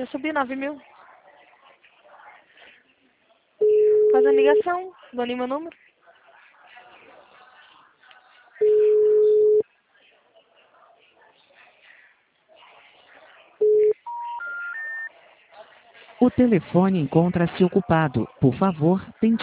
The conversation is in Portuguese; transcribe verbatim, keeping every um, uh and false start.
subir nove mil. Fazendo ligação. Dou-lhe meu número. O telefone encontra-se ocupado. Por favor, tente